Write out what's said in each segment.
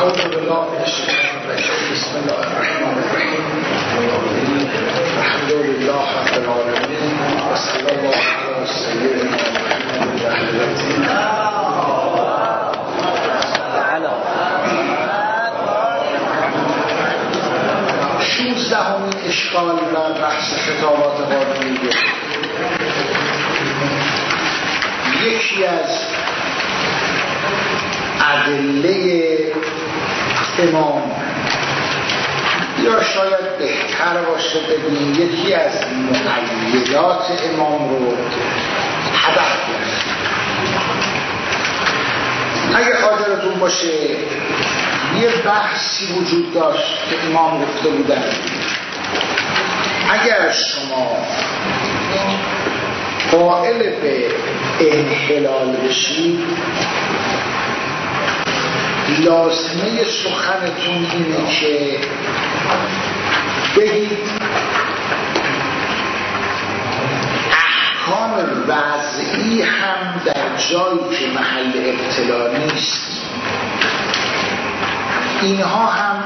أعوذ بالله من الشيطان الرجيم بسم الله الرحمن الرحيم الحمد لله رب العالمين وصلى الله على سيدنا محمد وعلى آله 16 اشکال در بحث خطابات قانونیه. یکی از ادله امام یا شاید بهتر باشه بگیم یکی از مؤیدات امام رو هدف گرفت. اگه خاطرتون باشه یه بحثی وجود داشت که امام گفته بودن اگر شما قائل به انحلال بشید لازمه سخنتون اینه که بگید احکام وضعی هم در جایی که محل ابتلا نیست اینها هم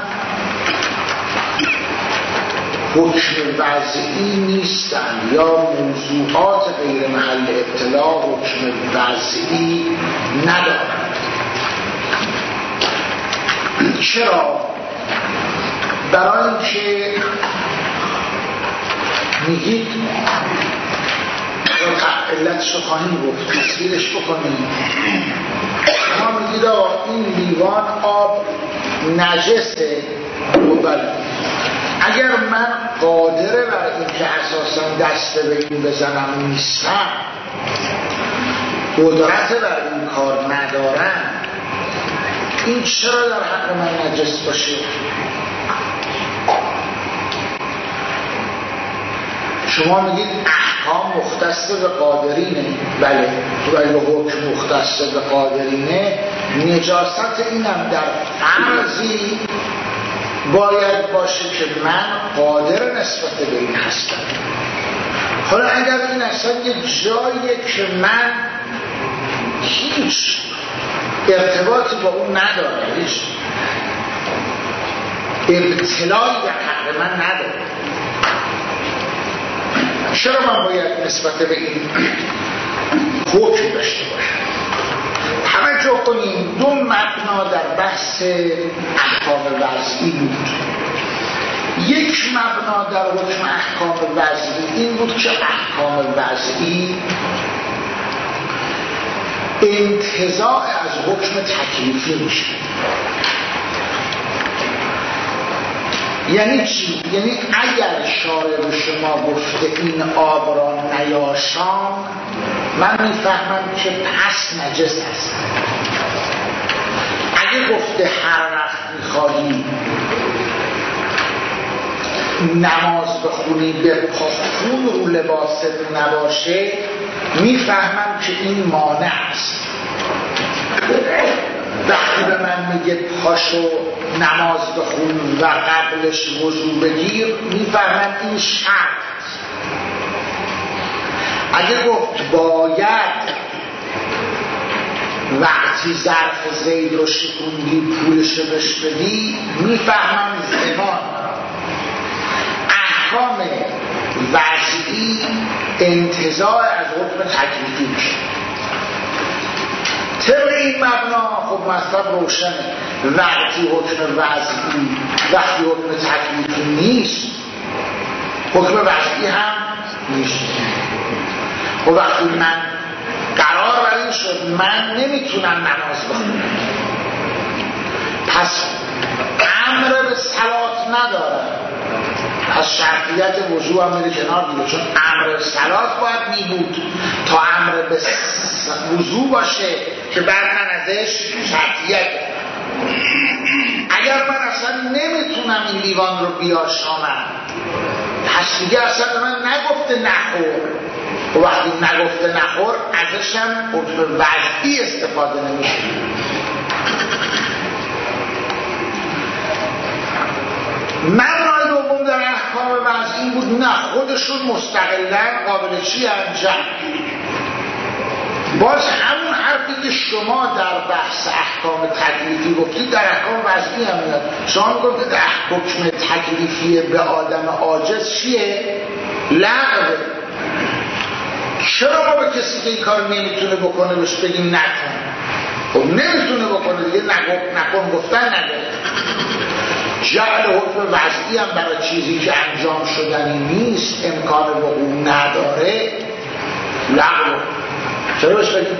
حکم وضعی نیستند یا موضوعات غیر محل ابتلا حکم وضعی ندارند. چرا؟ برای اینکه میگید علتش رو خواهیم گفت تصویرش بکنیم. شما میگید این لیوان آب نجسه بله. اگر من قادره برای اینکه اساسا دست به این بزنم نیستم قدرت برای این کار ندارم این چرا در حق من نجس باشه؟ شما میگید احکام مختص به قادرینه. بله تو اگه حکم مختص به قادرینه نجاست اینم در فرضی باید باشه که من قادر نسبت به این هستم. حالا اگر این اصلا یه جاییه که من هیچ ارتباطی با اون نداره هیچ ابتلایی در حق من نداره چرا من باید نسبت به این حکم داشته باشم؟ توجه کنیم دو مبنا در بحث احکام وضعی بود. یک مبنا در حکم احکام وضعی این بود که احکام وضعی انتزاع از حکم تکلیفی میشه. یعنی چی؟ یعنی اگر شارع به شما گفته این آب را نیاشام من میفهمم که پس نجس است. اگه گفته هر وقت میخواهی نماز بخونی به پاخون رو لباست نباشه میفهمم که این مانع است. وقتی به من میگه پاشو نماز بخون و قبلش وضو بگیر میفهمم این شرط. اگه گفت باید وقتی ظرف زید رو شکوندی پولشو بهش بدی میفهمم زمان. احکام وضعی انتزاع از حکم تکلیفی میشه. طبق این مبنا خب مطلب روشنه. وقتی حکم وضعی وقتی حکم تکلیفی نیست حکم وضعی هم نیست. و وقتی من قرار بر این شد من نمیتونم نماز بخونم پس امر به صلات ندارم پس شرطیت وضوع هم میره کنار دیگه چون امر به صلات باید میبود تا امر به وضوع باشه که بعد من ازش شرطیت. اگر من اصلا نمیتونم این لیوان رو بیاشامم پس دیگه اصلا من نگفته نخور و وقتی نگفته نخور ازشم حکم وضعی استفاده نمیشه. معنای دوم در احکام وضعی بود نه خودشون مستقلن قابل چی انجام باز همون حرف وقتی که شما در بحث احکام تکلیفی گفتید در احکام وضعی هم میاد. شما میگفتید حکم تکلیفی به آدم عاجز چیه؟ لغوه. چرا ما به کسی که این کار نمیتونه بکنه بهش بگیم نکن؟ خب نمیتونه بکنه دیگه، نکن گفتن نداره. جعل حکم وضعی هم برای چیزی که انجام شدنی نیست، امکان وقوع نداره، لغوه. چرا بهش بگیم؟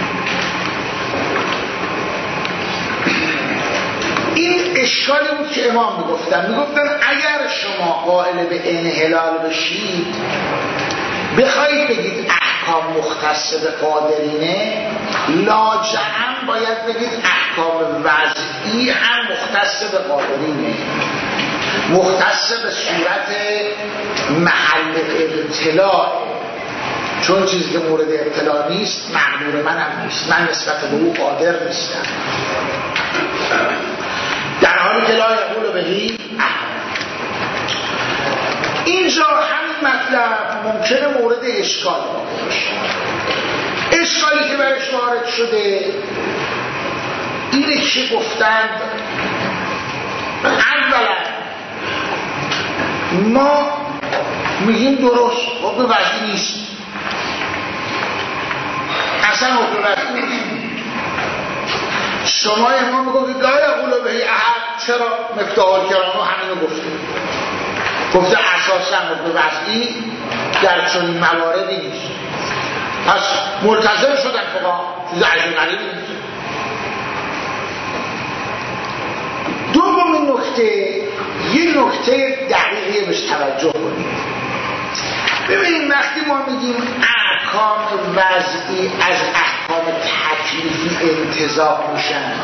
این اشکالی بود که امام میگفتن اگر شما قائل به انحلال بشید بخواید بگید احکام مختص به قادرینه، لاجرم باید بگید احکام وضعی هم مختص به قادرینه، مختص به صورت محل ابتلاع، چون چیزی که مورد ابتلا نیست مقدور من هم نیست، من نسبت به او قادر نیستم، در حالی که لا یقول بهی احکام. اینجا همین مطلب ممکنه مورد اشکال باشه. اشکالی که برش وارد شده اینه که گفتند اولا ما میگیم درست حکم وضعی نیست، اصلا حکم وضعی نیست. شما امام میگوید لا یقول بهی احد، چرا؟ مفتاح الکرام همینو گفته اساسا حکم وضعی در چنین مواردی نیست. پس ملتزم شدن فقها، چیز عجیب غریبی نیست. دومین نکته، یه نکته دقیقی بهش توجه کنید. ببینید وقتی ما میگیم احکام وضعی از احکام تکلیفی انتزاع میشن،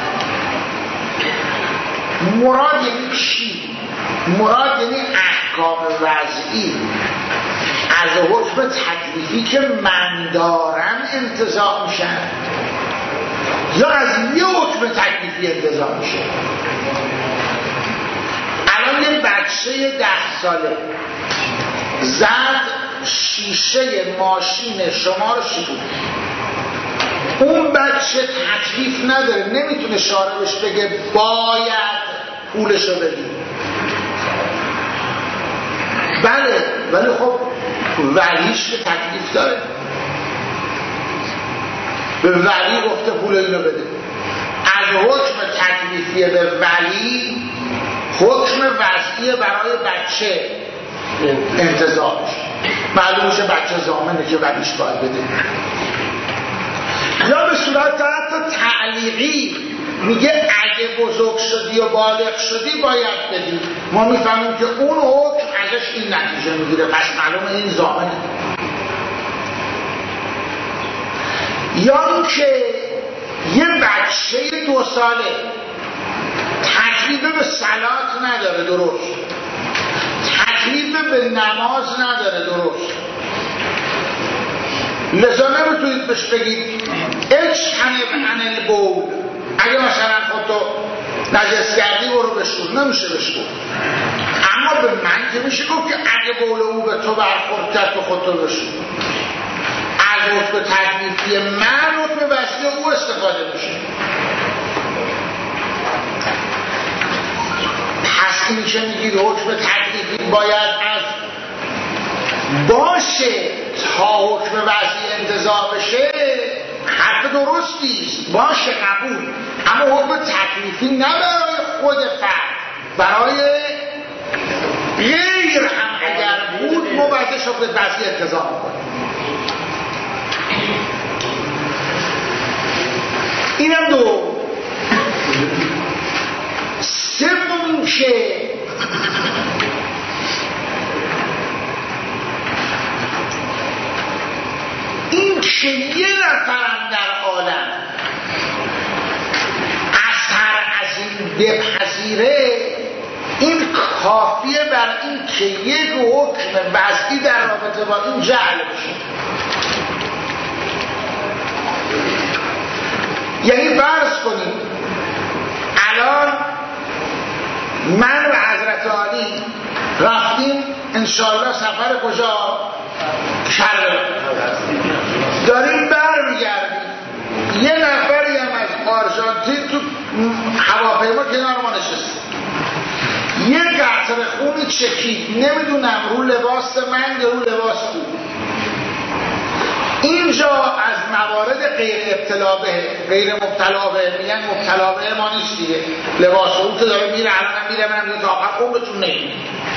مراد یعنی چی؟ مراد یعنی احکام وضعی از حکم تکلیفی که من دارم انتزاع میشن یا از یه حکم تکلیفی انتزاع میشه. الان یه بچه 10 ساله زد شیشه ماشین شما رو شکوند، اون بچه تکلیف نداره، نمیتونه شاربش بگه باید پولشو بدی. بله، ولی خب ولیش که تکلیف داره، به ولی گفته پول اینو بده. از حکم تکلیفی به ولی حکم وضعی برای بچه انتزاع میشه، معلوم میشه بچه ضامنه که ولیش باید بده. یا به صورت حتی تعلیقی میگه اگه بزرگ شدی و بالغ شدی باید بدی، ما میفهمیم که اون حکم ازش این نتیجه میگیره، پس معلومه این ضامنه. یا اینکه یه بچه 2 ساله تکلیف به صلات نداره، درست، تکلیف به نماز نداره، درست، لذا نمیتونید بهش بگید اجتنب عن البول، اگه مثلا خودتو نجس کردی برو بشور، نمیشه بشور. اما به من که میشه گفت که اگه بول او به تو برخورد کرد تو خودتو بشور. از حکم تکلیفی من حکم وضعی او استفاده میشه. پس این که میگید حکم تکلیفی باید از باشه تا حکم وضعی انتزاع بشه، حرف درستیست، باشه قبول، اما حکم تکلیفی نه برای خود فرد، برای غیر هم اگر بود موضع حکم وضعی انتزاع میکنه. اینم دو. سوم که این که یه نفرم در عالم اثر از این بپذیره، این کافیه بر این که یک حکم وضعی در رابطه با این جعل بشه. یعنی فرض کنید الان من و حضرت عالی رفتیم انشاءالله سفر کجا؟ کربلا، داریم برمیگردیم، یه نفری هم از آرژانتین تو هواپیما کنار ما نشست، یه قطره خونی چکید، نمیدونم رو لباس من یا رو لباس او. اینجا از موارد غیر مبتلا به میگن مبتلا به ما نیست دیگه، لباس او که داره میره الان میره من میگه تا آخر عمرتون نمیره.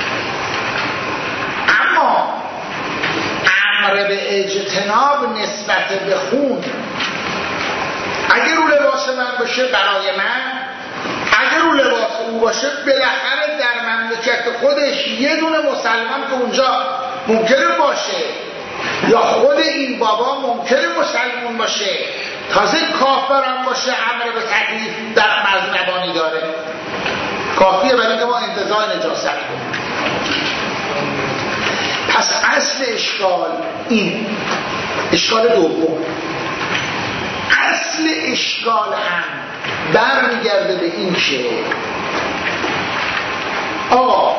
اما امر به اجتناب نسبت به خون اگر رو لباس من باشه برای من، اگر رو لباس او باشه، بالاخره در مملکت خودش یه دونه مسلمان که اونجا ممکنه باشه یا خود این بابا ممکنه مسلمان باشه، تازه کافرم باشه، امر به تکلیف در مذنبانی داره، کافیه برای که ما انتزاع نجاست کنیم. پس اصل اشکال این اشکال دوم، اصل اشکال هم برمیگرده به این که آقا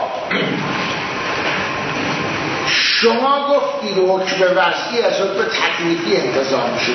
شما گفتید حکم وضعی از حکم تکلیفی انتزاع میشه،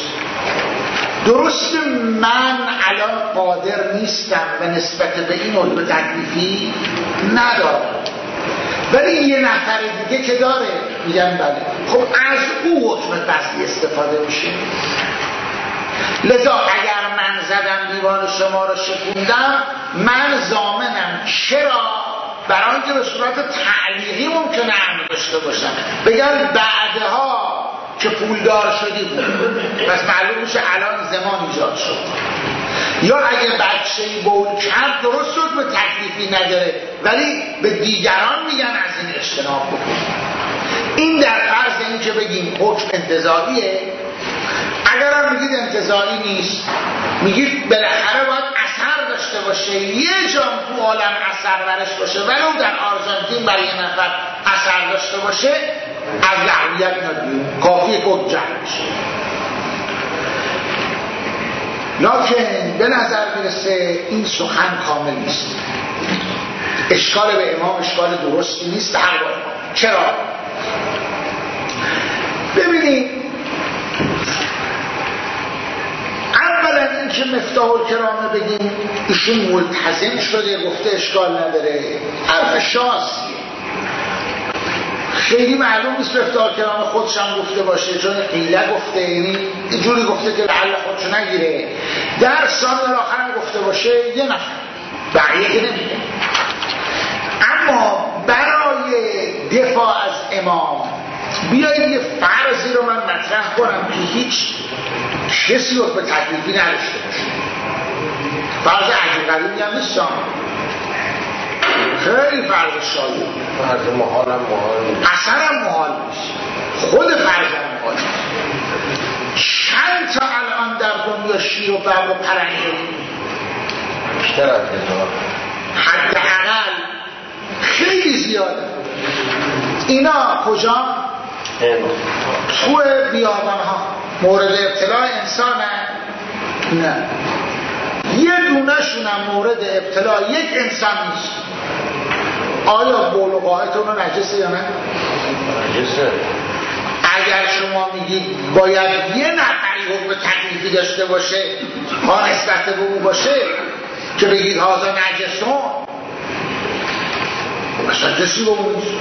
درست من الان قادر نیستم و نسبت به این حکم تکلیفی ندارم، ولی یه نفر دیگه که داره، میگم بله، خب از او حکم وضعی استفاده میشه. لذا اگر من زدم دیوان شما رو شکوندم، من ضامنم. چرا؟ برای اینکه به صورت تعلیقی ممکنه امر داشته باشم، بگم بعدها که پولدار شدی بود، پس معلوم میشه الان زمان ایجاد شد. یا اگه بچه‌ای بول کرد، درست شد به تکلیفی نداره، ولی به دیگران میگن از این اجتناب بکن. این در فرض این که بگیم حکم انتزاعیه. اگر هم میگید انتزاعی نیست، میگید بالاخره باید اثر داشته باشه، یه جام تو عالم اثر برش باشه، ولو در آرژانتین برای یه نفر اثر داشته باشه، از لغویت ندیم، کافیه که حکم جمع بشه. لکن به نظر میرسه این سخن کامل نیست. اشکال به امام اشکال درستی نیست به هر امام. چرا؟ ببینید، اولا این که مفتاح الکرامه بگیم ایشون ملتزم شده گفته اشکال نداره، حرف شاسیه. خیلی معلوم نیست مفتاح الکرامه خودش هم گفته باشه، چون قیله گفته، یعنی اینجوری گفته که لعل خودشو نگیره. در ثانیه آخر هم گفته باشه یه نفر، بقیه که نمیگه. اما برای دفاع از امام بیایید یه فرضی رو من مطرح کنم که هیچ کسی رو به تکلیفی نداشته باشه. فرض عجیب غریبی هم نیستم، خیلی فرض شایع، فرض محال هم محال نیست، اصلا هم محال نیست، خود فرض هم محال نیست. چند تا الان در دنیا شیر و ببر و پرنده بیشتر از هزار، حداقل خیلی زیاده. اینا کجا؟ تو بیابان ها مورد ابتلاع انسان هم؟ نه، یه دونشون هم مورد ابتلاع یک انسان نیست. آیا بول و قاعتون رو نجسه یا نه؟ نجسه. اگر شما میگید باید یه نفری حکم تکلیفی داشته باشه، ها نسبت به اون باشه که بگید هازا نجسون، مثلا کسی به اون نیست.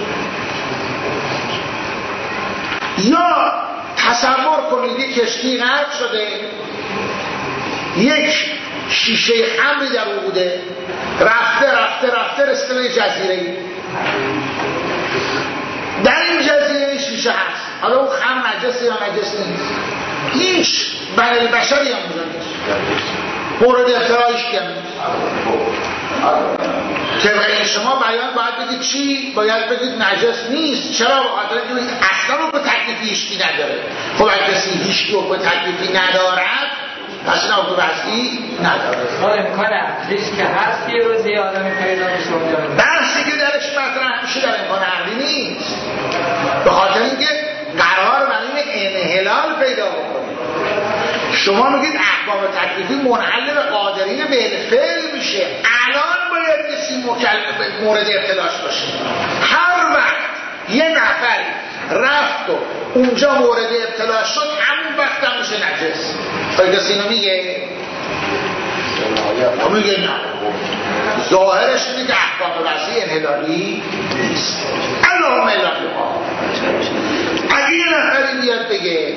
یا تصور کنید یک کشتی غرق شده، یک شیشه خمری در اون بوده، رفته رسته به جزیره. در این جزیره شیشه هست، حالا اون خمر نجسه یا نجس نیست، هیچ برای بشری هم اونجا نیست، مورد افترایش که نیست. که برای شما بیان باید بگید چی؟ باید بگید نجس نیست. چرا؟ بخاطر اینکه اصلا رو به تکلیفی هیچکی نداره. خب اگه کسی هیچکی رو به تکلیفی ندارد، پس اینا رو وضعی نداره. امکان عقلیش که هست یه روزی آدمی پیدا بشه اونجا، بحثی که درش مطرح میشه در امکان عقلی نیست، به خاطر اینکه قرار برای انحلال پیدا بکنه. شما میگید احکام تکلیفی منحل به قادرین بالفعل میشه، الان باید کسی مورد ابتلاش باشه. هر وقت یه نفری رفت و اونجا مورد ابتلا شد، همون وقت هم میشه نجس. آیا کسی اینو میگه؟ میگه نه. ظاهرش اینه که احکام وضعی انحلالی نیست. اللهم الا الله. اگه یه نفری بیاد بگه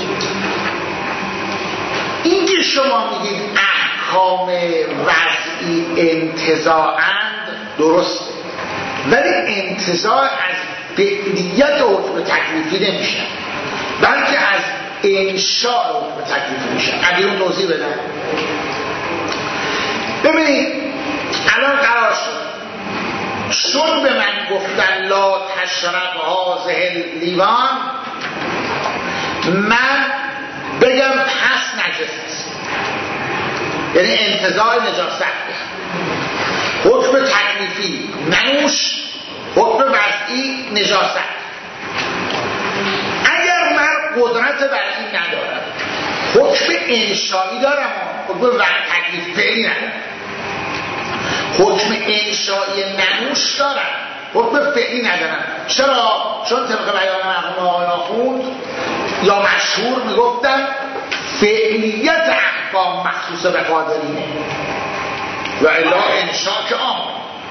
این که شما میگید احکام وضعی انتزاعند درسته، ولی انتزاع از فعلیت حکم تکلیفی نمیشه، بلکه از انشاء حکم تکلیفی میشه. اگه اون توضیح بدن. ببینید الان قرار شد چون به من گفتن لا تشرب هذه اللیوان، من بگم پس نجس است، یعنی انتزاع نجاست. حکم تکلیفی منوش، حکم وضعی نجاست. اگر من قدرت بر این ندارم، حکم انشایی دارم، حکم تکلیفی فعلی ندارم. حکم انشایی منوش دارم، حکم فعلی ندارم. چرا؟ چون طبق بیان مرحوم آقای آخوند یا مشهور میگفتن فعلیت احکام مخصوص به قادرینه و الا انشا که آمد.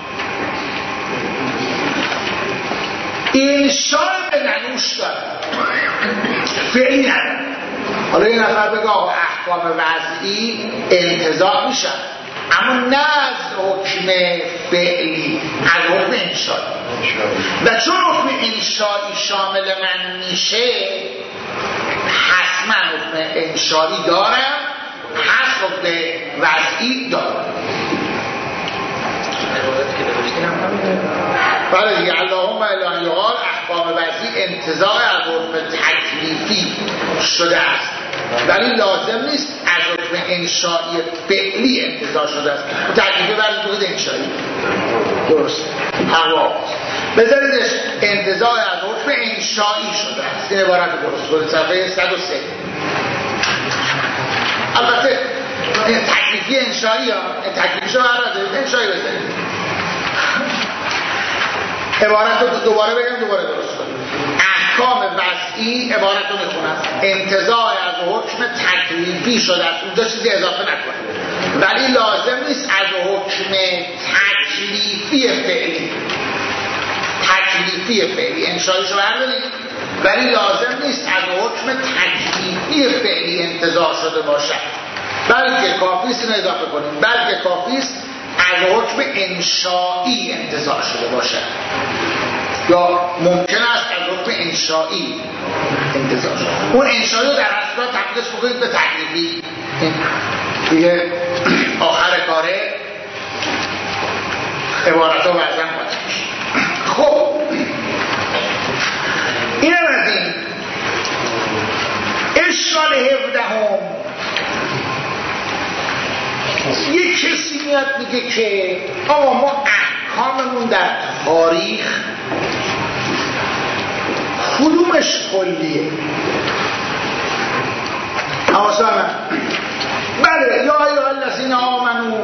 انشا به منوش دارم، فعلی ندارم. حالا یه نفر بگه آقا احکام وضعی انتزاع میشن، اما نه از حکم فعلی، از حکم انشایی. و چون حکم انشایی شامل من میشه، حتما حکم انشایی دارم، هست حکم وضعی دارم. بله دیگه اللهم الا یقال احکام وضعی انتزاع از حکم تکلیفی شده است، ولی لازم نیست از حکم انشایی فعلی انتزاع شده است. تکلیفی برای بود انشایی درست هوا بذاریدش انتزاع از حکم انشایی شده است. این عبارت درست بود. صفحه 103. البته تکلیفی انشایی ها، تکلیفی شو برای انشایی بذارید. عبارت رو دوباره بگم دوباره درست کنیم. احکام وضعی عبارت رو میخونم انتزاع از حکم تکلیفی شده است، اونجا چیزی اضافه نکنم، ولی لازم نیست از حکم تکلیفی فعلی. تکلیفی فعلی انشایشو بردارید، ولی لازم نیست از حکم تکلیفی فعلی انتزاع شده باشد، بلکه کافیست اینو اضافه کنیم، بلکه کافیست از حکم انشایی انتزاع شده باشد، یا ممکن است از حکم انشایی انتزاع شده. اون انشایی رو در اصلا تبدیلش بکنید به تکلیفی. دیگه آخر کاره عبارت ها وزن باید میشه. خب این هم از این اشکال 17 هم یک کسی میاد میگه که آقا ما احکاممون در تاریخ کدومش کلیه؟ حواسا من بله یا ایها الذین آمنو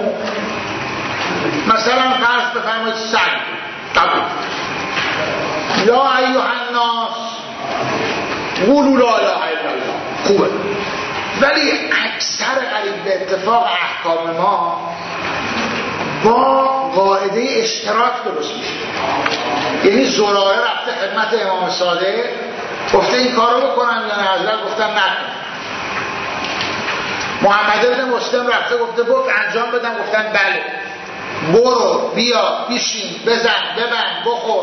مثلا فرض بفرمایید سگ قبول، یا ایها الناس قولوا لا اله الا الله خوبه، ولی اکثر قریب به اتفاق احکام ما با قاعده اشتراک درست میشه. یعنی زراره رفته خدمت امام صادق گفته این کارو بکنم یا نه، حضرت گفتن نکن. محمد بن مسلم رفته گفته بک انجام بدم، گفتن بله. برو بیا بیشین بزن ببند بخور.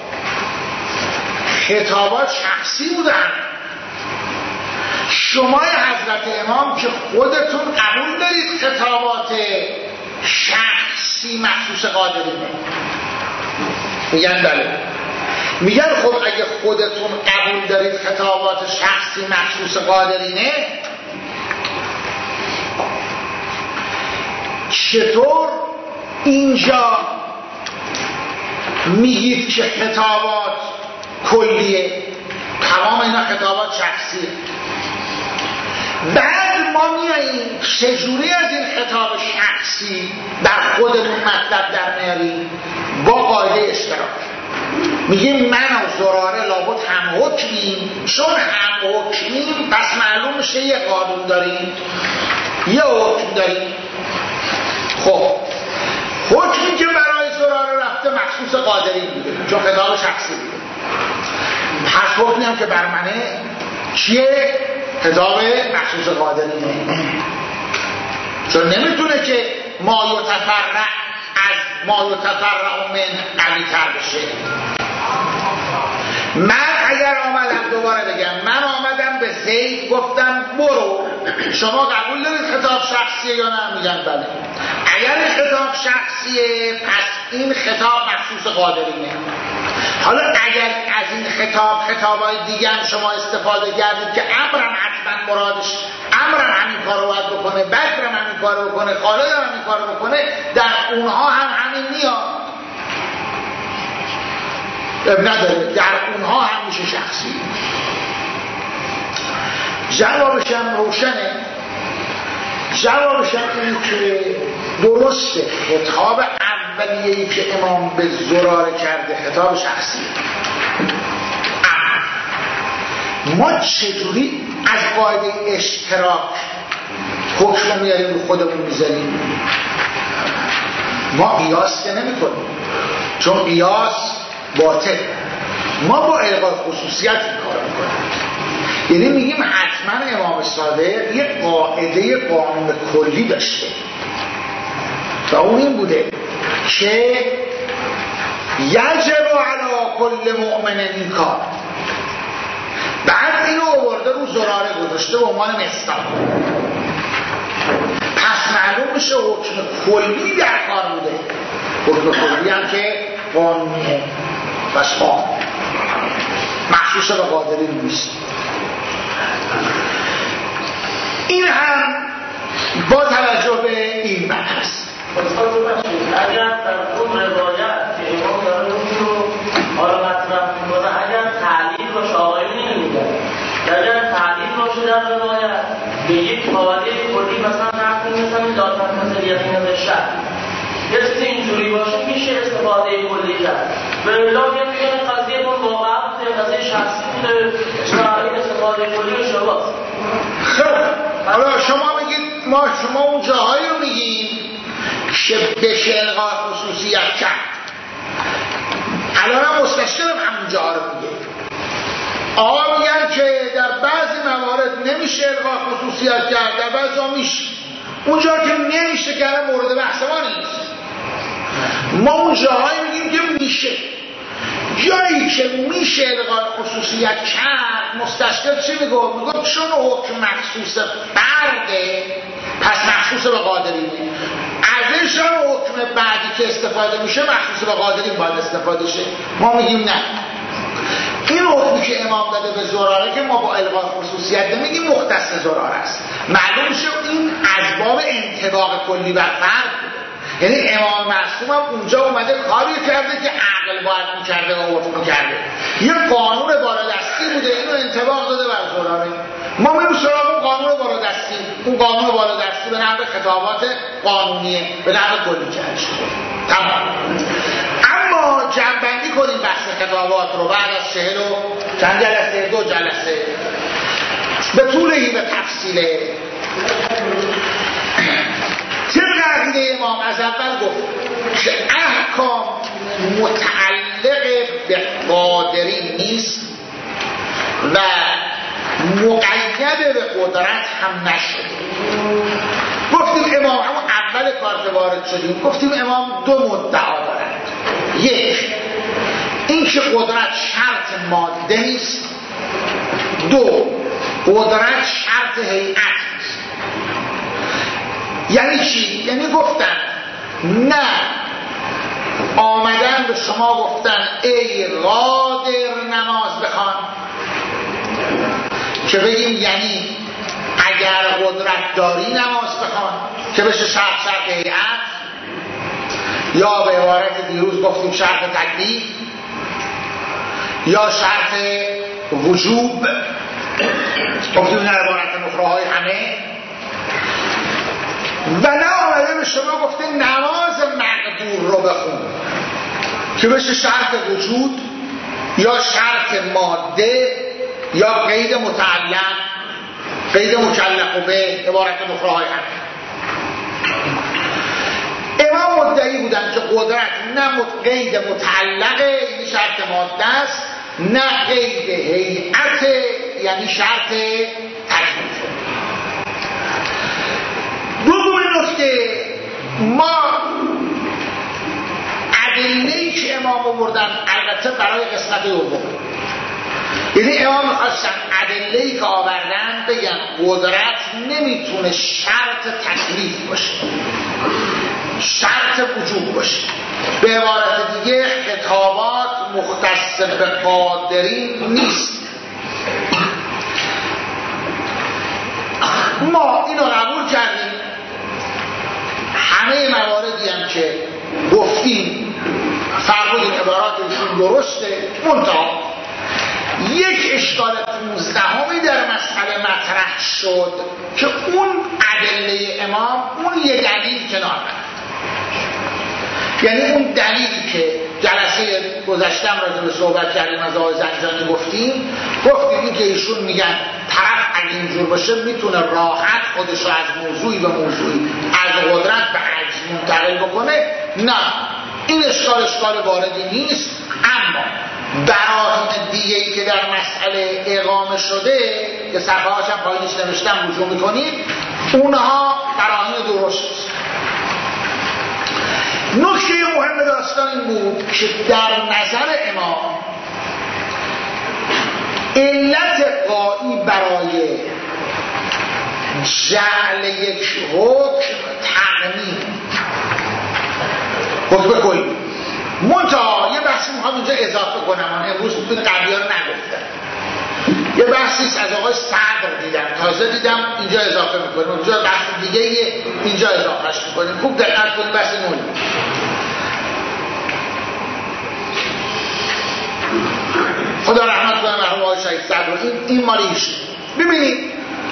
خطابات شخصی بودن. شما حضرت امام که خودتون قبول دارید خطابات شخصی مخصوص قادرینه؟ میگن بله. میگن خب اگه خودتون قبول دارید خطابات شخصی مخصوص قادرینه، چطور اینجا میگید که خطابات کلیه؟ تمام اینا خطابات شخصیه. بعد ما میاییم چجوری از این خطاب شخصی در خودمون مطلب در میاریم با قاعده اشتراک. میگیم من و زراره لابد هم حکمیم، چون هم حکمیم پس معلوم میشه یه قانون داریم، یه حکم داریم. خب حکمی که برای زراره رفته مخصوص قادری بوده چون خطاب شخصی بوده، پس حکمی هم که بر منه چیه؟ خطاب مخصوص قادریه، چون نمیتونه که ما یتفرع از ما یتفرع من قوی تر بشه. من اگر آمدم دوباره بگم من آمدم به زید گفتم برو، شما قبول دارید خطاب شخصیه یا نه؟ میگن بله. اگر این خطاب شخصیه پس این خطاب مخصوص قادرینه. حالا اگر از این خطابای دیگه هم شما استفاده کردید که امرم حتما مرادش امرم همین کارو باید بکنه، بدرم همین کارو بکنه، خالدم همین کارو بکنه، در اونها هم همین میاد، نداره، در اونها هم میشه شخصی. جوابش هم روشنه. جوابش هم اینه که درسته خطاب اولیه‌ای که امام به زراره کرده خطاب شخصی. ما چجوری از قاعده اشتراک حکم میاریم رو خودمون میذاریم؟ ما قیاس که نمی کنیم چون قیاس باطل. ما با الغای خصوصیت این کار میکنیم، یعنی میگیم حتما امام صادق یه قاعده قانون کلی داشته و اون این بوده که یجب علی کل مؤمن این کار، بعد اینو آورده رو زراره گذاشته به عنوان مصداق. پس معلوم میشه حکم کلی در کار بوده، حکم کلی هم که قانونیه بس مخصوص به قادری نیست. این هم با توجه به این بحث اگر در اون روایت که امام داره اون رو حالا مطرح میکنه اگر تعلیل باشه آقایون نمیگن، اگر تعلیل باشه در روایت به یک قاعده کلی مثلا نقل مثلا لا تنتظر یقین به شک کسی اینجوری باشه میشه استفاده کلی کرد. به الا میگن قضیه اون واقعا قضیه شخصی بوده شرعی استفاده کلی و شواست. خب حالا شما میگید شما اون جاهایی رو میگید که بشه الغای خصوصیت کرد، الان هم مستشکلم همون جاها رو میگه. آقا میگن که در بعضی موارد نمیشه الغای خصوصیت کرد، در بعضی ها میشه. اونجا که نمیشه که مورد بحث ما نیست. ما اون جاهایی میگیم که میشه. جایی که میشه الغای خصوصیت کرد مستشکل چی میگه؟ میگه چون حکم مخصوص برده پس مخصوص به قادرینه، ازش هم حکم بعدی که استفاده میشه مخصوص به قادرین باید استفاده شه. ما میگیم نه، این حکمی که امام داده به زراره که ما با الغای خصوصیت نمیگیم مختص زراره است، معلوم شه این از باب انطباق کلی بر فرد بوده. یعنی امام معصوم هم اونجا اومده کاری کرده که عقل باید میکرده و عرف میکرده، یه قانون بالادستی بوده اینو انطباق داده بر زراره. ما میریم سراغ اون قانون بالادستی، اون قانون بالادستی به نحو خطابات قانونیه، به نحو کلی کرده شده. تمام. اما جمع‌بندی کنیم بحث خطابات رو بعد از 40 و چند جلسه 2 جلسه به طول این تفصیله. طبق عقیده امام از اول گفت که احکام متعلق به قادری نیست و مقید به قدرت هم نشده. گفتیم امام همون اول کار که وارد شدیم گفتیم امام 2 مدعا دارند. یک، این که قدرت شرط ماده نیست. 2، قدرت شرط هیئت نیست. یعنی چی؟ یعنی گفتن نه آمدن به شما گفتن ای قادر نماز بخوان که بگیم یعنی اگر قدرت داری نماز بخوان که بشه شرط هیئت، یا به عبارت دیروز گفتیم شرط تکلیف یا شرط وجوب، گفتیم این عبارت نخراهای همه. و نه آمده به شما گفته نماز مقدور رو بخون که بشه شرط وجود یا شرط ماده یا قید متعلق، قید مکلف به عبارت اخراهای هم. امام مدعی بودن که قدرت نه قید متعلقه یعنی شرط ماده است، نه قید هیئت یعنی شرط تکلیف. دومین نکته، ما ادله‌ای که امام آوردن البته برای قسمت دوم، یعنی امام می‌خواستن ادله‌ای که آوردن بگن قدرت نمیتونه شرط تکلیف باشه، شرط وجوب باشه. به عبارت دیگه خطابات مختص به قادرین نیست. ما اینو قبول کردیم، همه مواردی هم که گفتیم فرمودیم عباراتشون درسته، منتها یک اشکال 15 در مسئله مطرح شد که اون ادله امام اون یه دلیل کنار رفت. یعنی اون دلیلی که جلسه گذشتم راجع به صحبت کردیم از آقای زنجانی گفتیم این که ایشون میگن طرف اگه اینجور باشه میتونه راحت خودشو از موضوعی به موضوعی از قدرت به عجز منتقل بکنه. نه، این اشکال واردی نیست، اما براهین دیگه‌ای که در مسئله اقامه شده که صفحه هاشم پایینش نوشتم رجوع میکنید، اونها براهین درست است. نکته مهم داستان این بود که در نظر امام علت قایی برای جعل یک حکم تقنین حکم کلی. منتها یه بحثی میخوام اینجا اضافه کنم، امروز این قبلی ها رو نگفتم. یه بحثی از آقای صدر دیدم، تازه دیدم، اینجا اضافه میکنیم، اونجا بحث دیگه اینجا اضافهش میکنیم. خوب دقت کنیم، بحث نوعی. خدا رحمت کنه مرحوم آقای شهید صدر، این مال ایشون. ببینید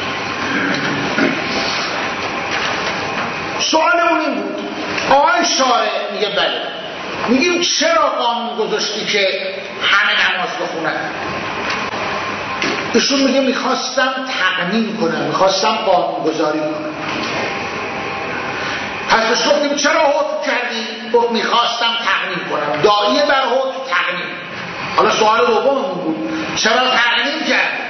سوالمون این بود، آقای شارع میگه بله، میگیم چرا قانون گذاشتی که همه نماز بخونن؟ ایشون میگه میخواستم تقنین کنم، میخواستم قانون گذاری کنم. پس گفتیم چرا حکم کردی؟ گفت میخواستم تقنین کنم، داعیه بر حکم تقنین. حالا سوال دوممون بود چرا تقنین کردی؟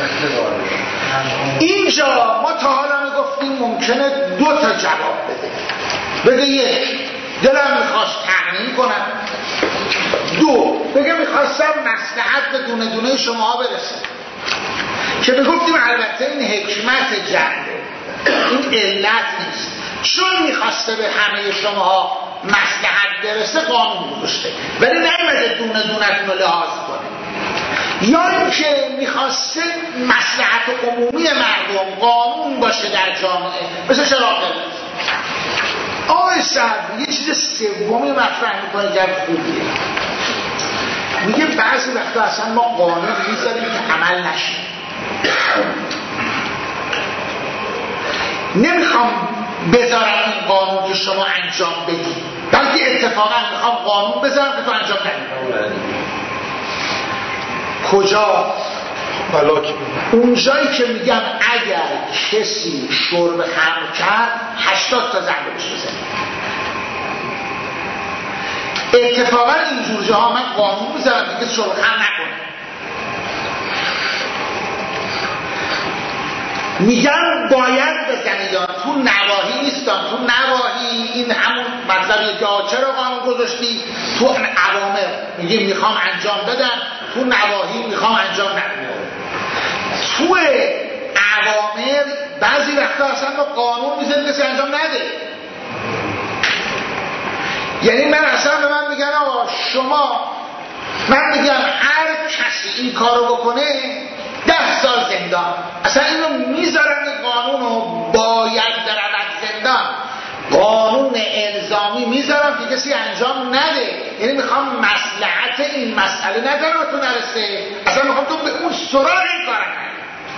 اینجا ما تا حالا میگفتیم ممکنه دو تا جواب بده. یک، دلم میخواست تقنین کنم. دو، بگه میخواستم مصلحت به دونه دونه شما برسه. که بگفتیم البته این حکمت جنبه، این علت نیست، چون میخواسته به همه شما مصلحت برسه قانون گذاشته، ولی نمیده دونه دونتون رو لحاظ کنه. یا اینکه میخواسته مصلحت عمومی مردم قانون باشه در جامعه، مثل چراغ قرمز. آقای صدر یه چیز سومی مطرح میکنه که خوبیه، میگه بعضی وقتا اصلا ما قانون میذاریم که عمل نشه. نمیخوام بذارم این قانون که شما انجام بدید، بلکه اتفاقا میخوام قانون بذارم که تو انجام ندید. کجا؟ اونجایی که میگم اگر کسی شرب خمر کرد 80 تا ضربه بهش بزنید. اتفاقا اینجور جاها من قانون میذارم دیگه شرب خمر نکنه. میگن باید بزنید، تو نواهی نیستم، تو نواهی این همون مطلبیه که چرا قانون گذاشتی، تو اوامر میگه میخوام انجام بدم، تو نواهی میخوام انجام ندم. تو اوامر بعضی وقتا اصلا با قانون میزنید کسی انجام نده. یعنی من اصلا به من میگن آقا شما، من میگم هر کسی این کارو بکنه 10 سال زندان، اصلا اینو میذارن این قانونو باید برود زندان، قانون الزامی میذارم که کسی انجام نده. یعنی میخوام مصلحت این مسئله نداره تو نرسه، اصلا میخوام تو به اون سراغ این کار کنی.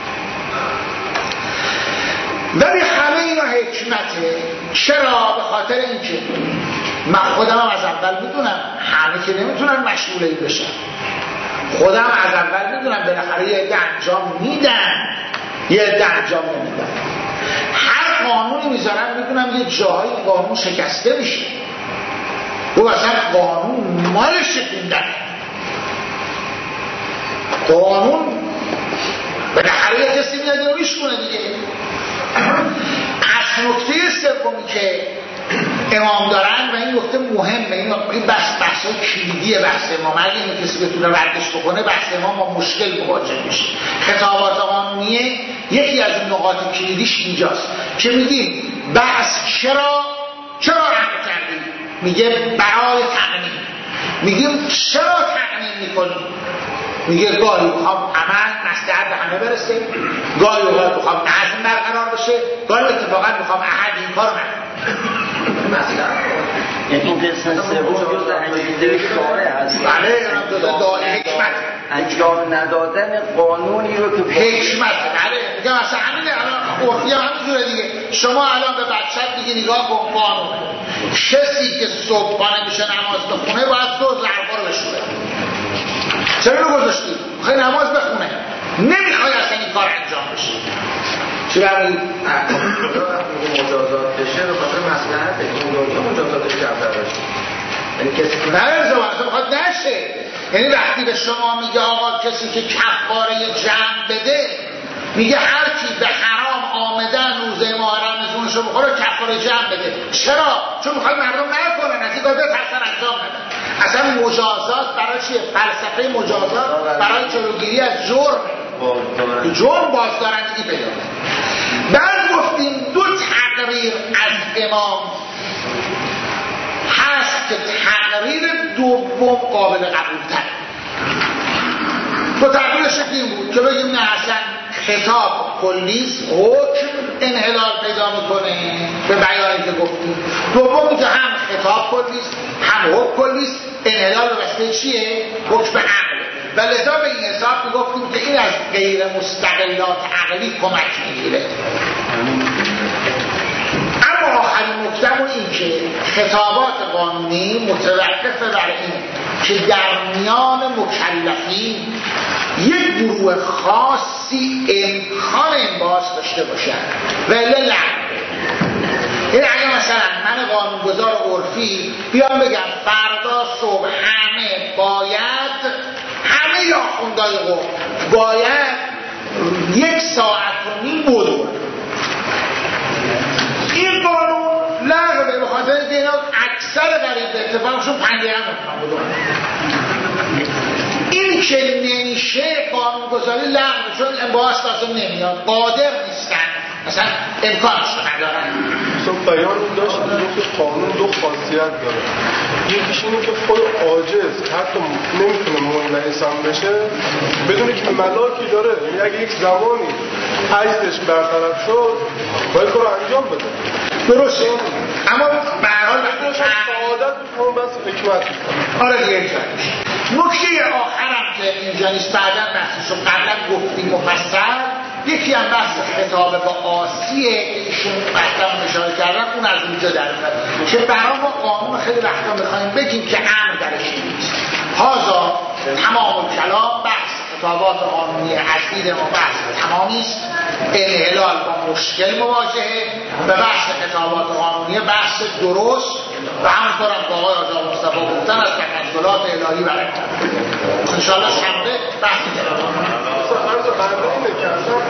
ولی همه اینا حکمته. چرا؟ به خاطر اینکه من خودم از اول میدونم همه که نمیتونن مشمول این بشن. خودم از اول میدونم بالاخره یه عده انجام میدن، یه عده انجام نمیدن. هر قانونی میذارم میدونم یه جایی قانون شکسته میشه، او اصلا قانون مال شکوندن، قانون بالاخره یه کسی میاد رو میشکنه دیگه. از نکته سومی که امام دارن و این نکته مهمه، این بحث کلیدی بحث امام، اگه این کسی بتونه ردش بکنه بحث امام با مشکل مواجه میشه. خطابات قانونیه یکی از این نقاط کلیدیش اینجاست که میگیم بحث چرا امر کردیم، میگه برای تقنین. میگیم چرا تقنین میکنیم، میگه گاهی بخوام عمل مصلحت به همه برسه، گاهی بخوام نظم برقرار بشه، گاهی اتفاقا بخوام احد این کارو نکنه. این قسمت سوم جزء انگیزه شارع هست. بله، جزء حکمت، انجام ندادن قانونی رو که حکمت. بله میگم اصلا همینه، الان عرفی هم همینجوره دیگه. شما الان به بچه‌ت میگی نگاه کن قانون، کسی که صبحانه میشه نماز بخونه باید ظهر ظرفا رو بشوره. چرا رو گذاشتی؟ میخوای نماز بخونه، نمیخوای اصلا این کار انجام بشه. چی برای مجازات بشه به خاطر مصلحته، مجازاتش کمتر بشه، یعنی کسی نه ارزوان اصلا بخواد نشه. یعنی وقتی به شما میگه آقا کسی که کفاره جمع بده، میگه هر کی به حرام آمدن روزه ماه رمضانش رو بخوره کفاره جمع بده. چرا؟ چون میخواد مردم نکنن، از این کار بترسن انجام ندن. اصلا مجازات برای چیه؟ فلسفه مجازات برای جلوگیری از جرم بازدارندگی پیدا کنه. بعد گفتیم دو تقریر از امام هست که تقریر دوم قابل قبول تر. دو تقریر شکلی بود که بگیم نه اصلا خطاب کلیست، حکم انحلال پیدا میکنه به بیانی که گفتیم. دومی که هم خطاب کلیست هم حکم کلیست، انحلال به واسطه چیه؟ حکم عقل. و لذا به این حساب میگفتیم که این از غیر مستقلات عقلی کمک میگیره. اما آخرین نکته‌مون این که خطابات قانونی متوقف بر این که در میان مکلفین یک گروه خاصی امکان انباز داشته باشن و الا نه. این اگه مثلا من قانونگذار عرفی بیام بگم فردا صبح همه آخوندهای قوم باید 1.5 ساعت بدون، این قانون لغوه به خاطر اینکه اینا اکثر قریب به اتفاقشون 5 دقیقه میخوان بدون. این که نمیشه قانونگذاری لغوه، چون انباز لازم نمیاد، قادر نیستن، مثلا امکانش رو ندارن. مثلا بیان داشت که قانون دو خاصیت داره، یکیش اینه که خود عاجز حتی نمیتونه منبعث هم بشه بدون که ملاکی داره، یعنی اگه یک زمانی عجزش برطرف شد باید کار انجام بده. درسته، اما به هر حال سعادت بکنم بس حکمت میکنم. آره دیگه نکته آخرم که اینجا نیست، بعدا بحثشو قبلا گفتیم مفصل، یکی هم بحث خطاب با آسیه که ایشون قطعا اشاره کردن، اون از اینجا در میاد که برای ما قانون خیلی وقتا میخوایم بگیم که امر درش نیست. هازا تمام کلام بحث خطابات قانونی اصیل ما بحث تمامی است، انحلال با مشکل مواجهه و بحث خطابات قانونی بحث درست و همونطور هم که آقای آجا مصطفی گفتن از تکنزلات الهی برکت. انشاءالله شنبه بحثی